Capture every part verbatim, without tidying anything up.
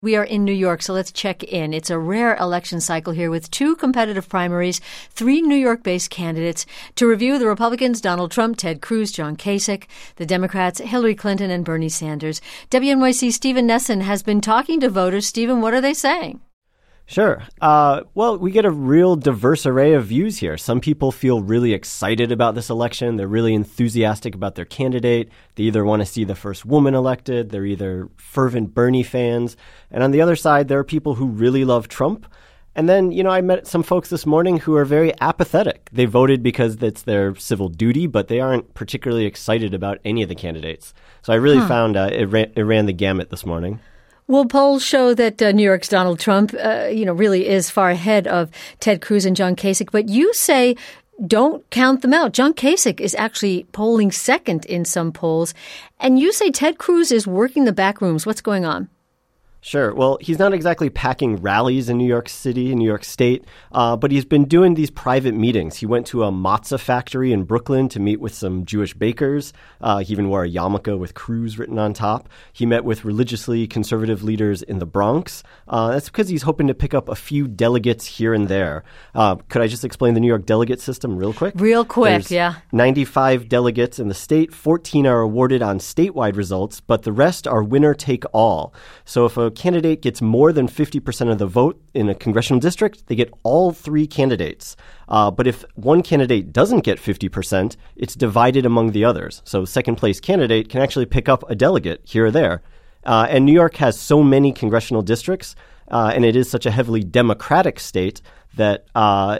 We are in New York, so let's check in. It's a rare election cycle here with two competitive primaries, three New York-based candidates. To review, the Republicans, Donald Trump, Ted Cruz, John Kasich. The Democrats, Hillary Clinton and Bernie Sanders. W N Y C's Stephen Nesson has been talking to voters. Stephen, what are they saying? Sure. Uh, well, we get a real diverse array of views here. Some people feel really excited about this election. They're really enthusiastic about their candidate. They either want to see the first woman elected. They're either fervent Bernie fans. And on the other side, there are people who really love Trump. And then, you know, I met some folks this morning who are very apathetic. They voted because it's their civil duty, but they aren't particularly excited about any of the candidates. So I really huh. found uh, it, ran, it ran the gamut this morning. Well, polls show that uh, New York's Donald Trump, uh, you know, really is far ahead of Ted Cruz and John Kasich. But you say don't count them out. John Kasich is actually polling second in some polls. And you say Ted Cruz is working the back rooms. What's going on? Sure. Well, he's not exactly packing rallies in New York City, in New York State, uh, but he's been doing these private meetings. He went to a matzah factory in Brooklyn to meet with some Jewish bakers. Uh, he even wore a yarmulke with Cruz written on top. He met with religiously conservative leaders in the Bronx. Uh, that's because he's hoping to pick up a few delegates here and there. Uh, could I just explain the New York delegate system real quick? Real quick, There's yeah. ninety-five delegates in the state. fourteen are awarded on statewide results, but the rest are winner take all. So if a candidate gets more than fifty percent of the vote in a congressional district, they get all three candidates. Uh, but if one candidate doesn't get fifty percent, it's divided among the others. So second place candidate can actually pick up a delegate here or there. Uh, and New York has so many congressional districts, uh, and it is such a heavily Democratic state that uh,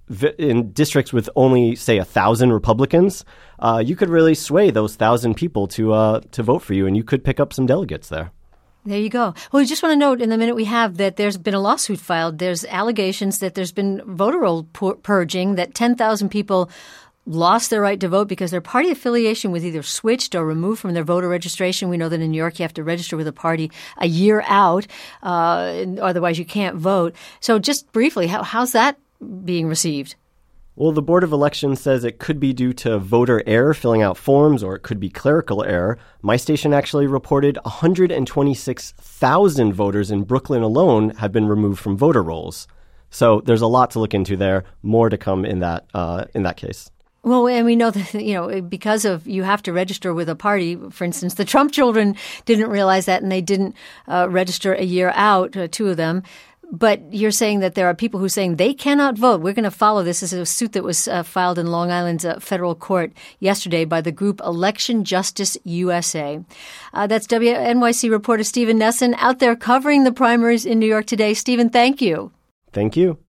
in districts with only, say, a thousand Republicans, uh, you could really sway those thousand people to uh, to vote for you, and you could pick up some delegates there. There you go. Well, we just want to note in the minute we have that there's been a lawsuit filed. There's allegations that there's been voter roll pur- purging, that ten thousand people lost their right to vote because their party affiliation was either switched or removed from their voter registration. We know that in New York you have to register with a party a year out, uh, otherwise you can't vote. So just briefly, how, how's that being received? Well, the Board of Elections says it could be due to voter error filling out forms, or it could be clerical error. My station actually reported one hundred twenty-six thousand voters in Brooklyn alone have been removed from voter rolls. So there's a lot to look into there. More to come in that uh, in that case. Well, and we know that, you know, because of you have to register with a party. For instance, the Trump children didn't realize that, and they didn't uh, register a year out, uh, two of them. But you're saying that there are people who are saying they cannot vote. We're going to follow this. This is a suit that was uh, filed in Long Island's uh, federal court yesterday by the group Election Justice U S A. Uh, that's W N Y C reporter Stephen Nesson out there covering the primaries in New York today. Stephen, thank you. Thank you.